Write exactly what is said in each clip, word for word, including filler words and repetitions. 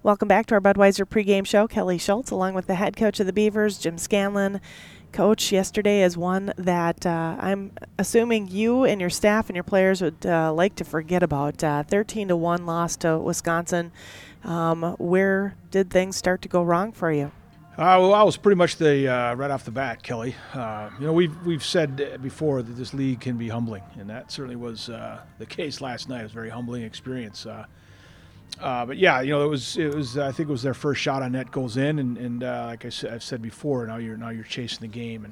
Welcome back to our Budweiser pregame show. Kelly Schultz, along with the head coach of the Beavers, Jim Scanlon. Coach, yesterday is one that uh, I'm assuming you and your staff and your players would uh, like to forget about. Uh, thirteen to one loss to Wisconsin. Um, where did things start to go wrong for you? Uh, well, I was pretty much the uh, right off the bat, Kelly. Uh, you know, we've we've said before that this league can be humbling, and that certainly was uh, the case last night. It was a very humbling experience. Uh, uh, but yeah, you know, it was it was I think it was their first shot on net goes in, and and uh, like I said, I've said before, now you're now you're chasing the game, and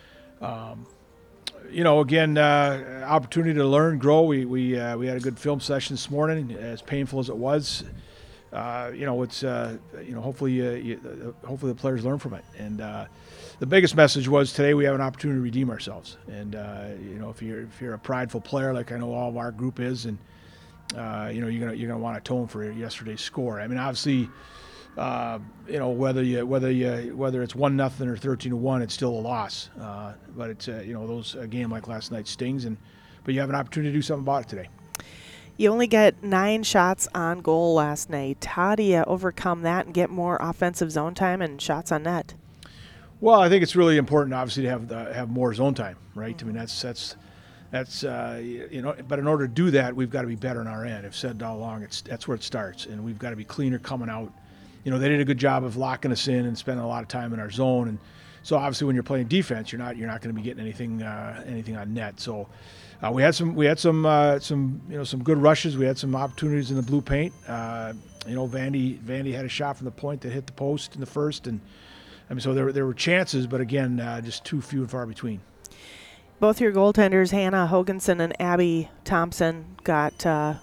um, you know, again, uh, opportunity to learn, grow. We we uh, we had a good film session this morning, as painful as it was. Uh, you know, it's uh, you know, hopefully, uh, you, uh, hopefully the players learn from it. And uh, the biggest message was today we have an opportunity to redeem ourselves. And uh, you know, if you're if you're a prideful player like I know all of our group is, and uh, you know, you're gonna you're gonna want to atone for yesterday's score. I mean, obviously, uh, you know, whether you whether you whether it's one nothing or thirteen to one, it's still a loss. Uh, but it's uh, you know, those a game like last night stings, and but you have an opportunity to do something about it today. You only get nine shots on goal last night. How do you overcome that and get more offensive zone time and shots on net? Well, I think it's really important, obviously, to have the, have more zone time, right? Mm-hmm. I mean, that's that's that's uh, you know. But in order to do that, we've got to be better on our end. I've said all along, it's that's where it starts, and we've got to be cleaner coming out. You know, they did a good job of locking us in and spending a lot of time in our zone, and so obviously, when you're playing defense, you're not you're not going to be getting anything uh, anything on net. So. Uh, we had some, we had some, uh, some, you know, some good rushes. We had some opportunities in the blue paint. Uh, you know, Vandy, Vandy had a shot from the point that hit the post in the first, and I mean, so there, there were chances, but again, uh, just too few and far between. Both your goaltenders, Hannah Hoganson and Abby Thompson, got uh,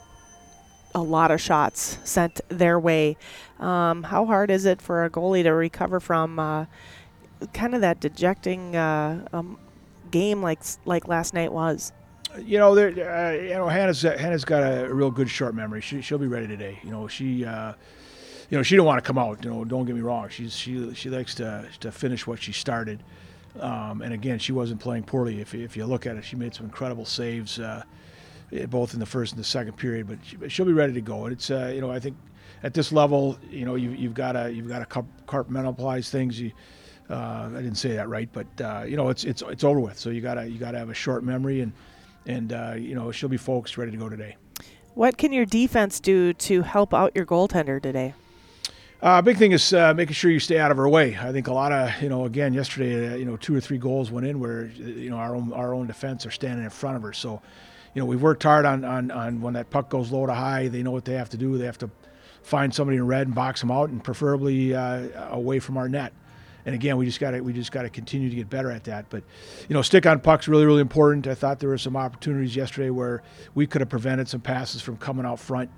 a lot of shots sent their way. Um, how hard is it for a goalie to recover from uh, kind of that dejecting uh, um, game like like last night was? You know, there. Uh, you know, Hannah's Hannah's got a real good short memory. She she'll be ready today. You know, she, uh, you know, she don't want to come out. You know, don't get me wrong. She's she she likes to to finish what she started. Um, and again, she wasn't playing poorly. If if you look at it, she made some incredible saves, uh, both in the first and the second period. But she, she'll be ready to go. And it's uh, you know, I think at this level, you know, you you've got to you've got to compartmentalize things. You. Uh, I didn't say that right, but uh, you know, it's it's it's over with. So you gotta you gotta have a short memory and. And, uh, you know, she'll be focused, ready to go today. What can your defense do to help out your goaltender today? Uh, big thing is uh, making sure you stay out of her way. I think a lot of, you know, again, yesterday, uh, you know, two or three goals went in where, you know, our own our own defense are standing in front of her. So, you know, we've worked hard on, on, on when that puck goes low to high, they know what they have to do. They have to find somebody in red and box them out, and preferably uh, away from our net. And again, we just got to we just got to continue to get better at that. But you know, stick on puck's really really important. I thought there were some opportunities yesterday where we could have prevented some passes from coming out front.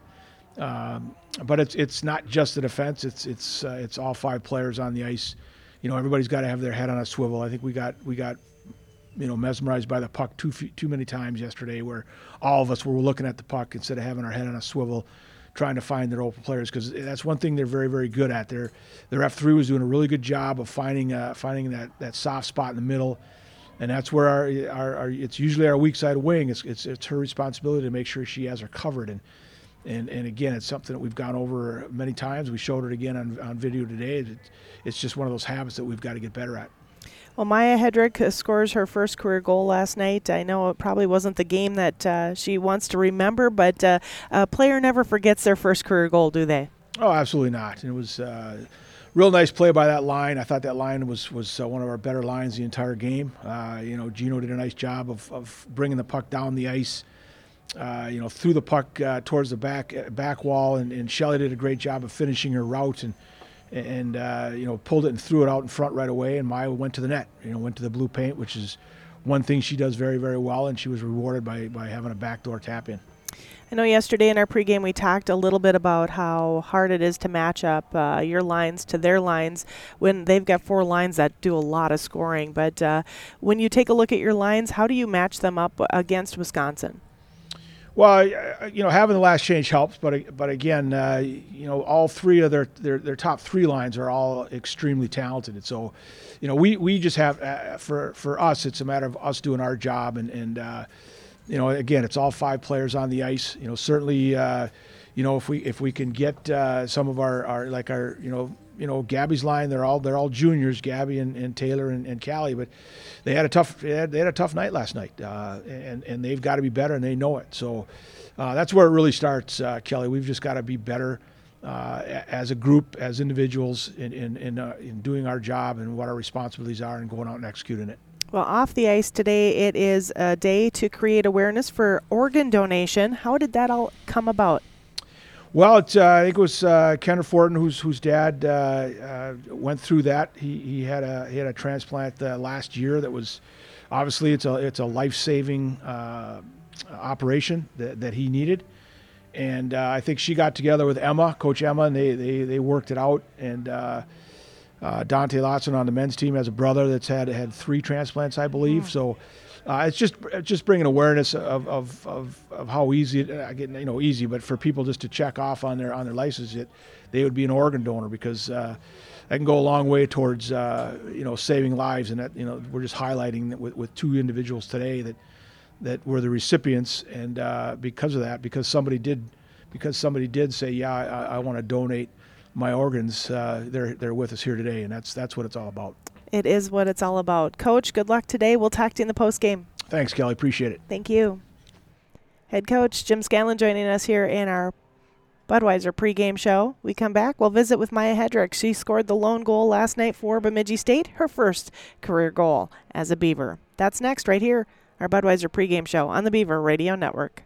Um, but it's it's not just the defense. It's it's uh, it's all five players on the ice. You know, everybody's got to have their head on a swivel. I think we got we got you know mesmerized by the puck too too many times yesterday, where all of us were looking at the puck instead of having our head on a swivel, trying to find their open players, because that's one thing they're very, very good at. Their their F three was doing a really good job of finding uh, finding that, that soft spot in the middle, and that's where our, our, our it's usually our weak side wing. It's, it's it's her responsibility to make sure she has her covered, and and and again, it's something that we've gone over many times. We showed it again on on video today. It, it's just one of those habits that we've got to get better at. Well, Maya Hedrick scores her first career goal last night. I know it probably wasn't the game that uh, she wants to remember, but uh, a player never forgets their first career goal, do they? Oh, absolutely not. It was a uh, real nice play by that line. I thought that line was was uh, one of our better lines the entire game. Uh, you know, Gino did a nice job of, of bringing the puck down the ice, uh, you know, threw the puck uh, towards the back back wall, and, and Shelley did a great job of finishing her route, and and uh, you know, pulled it and threw it out in front right away, and Maya went to the net, you know, went to the blue paint, which is one thing she does very, very well, and she was rewarded by, by having a backdoor tap in. I know yesterday in our pregame we talked a little bit about how hard it is to match up uh, your lines to their lines when they've got four lines that do a lot of scoring. But uh, when you take a look at your lines, how do you match them up against Wisconsin? Well, you know, having the last change helps, but but again, uh, you know, all three of their, their their top three lines are all extremely talented, and so, you know, we we just have uh, for for us, it's a matter of us doing our job, and and uh, you know, again, it's all five players on the ice. You know, certainly, uh, you know, if we if we can get uh, some of our, our like our you know you know Gabby's line, they're all they're all juniors, Gabby and, and Taylor and, and Callie, but they had a tough they had, they had a tough night last night, uh, and and they've got to be better, and they know it. So uh, that's where it really starts, uh, Kelly. We've just got to be better uh, as a group, as individuals, in in in, uh, in doing our job and what our responsibilities are, and going out and executing it. Well, off the ice today, it is a day to create awareness for organ donation. How did that all come about? Well, it's, uh, I think it was uh, Kenner Fortin, whose whose dad uh, uh, went through that. He he had a he had a transplant uh, last year that was, obviously it's a it's a life saving uh, operation that that he needed, and uh, I think she got together with Emma, Coach Emma, and they they they worked it out. And uh, uh, Dante Lotson on the men's team has a brother that's had had three transplants, I believe. Mm. So. Uh, it's just it's just bringing awareness of of, of, of how easy it, I get you know easy, but for people just to check off on their on their license that they would be an organ donor, because uh, that can go a long way towards uh, you know saving lives. And that you know we're just highlighting that with, with two individuals today that that were the recipients, and uh, because of that, because somebody did because somebody did say, yeah, I, I want to donate my organs, uh, they're they're with us here today, and that's that's what it's all about. It is what it's all about. Coach, good luck today. We'll talk to you in the post game. Thanks, Kelly. Appreciate it. Thank you. Head coach Jim Scanlon joining us here in our Budweiser pregame show. We come back, we'll visit with Maya Hedrick. She scored the lone goal last night for Bemidji State, her first career goal as a Beaver. That's next right here, our Budweiser pregame show on the Beaver Radio Network.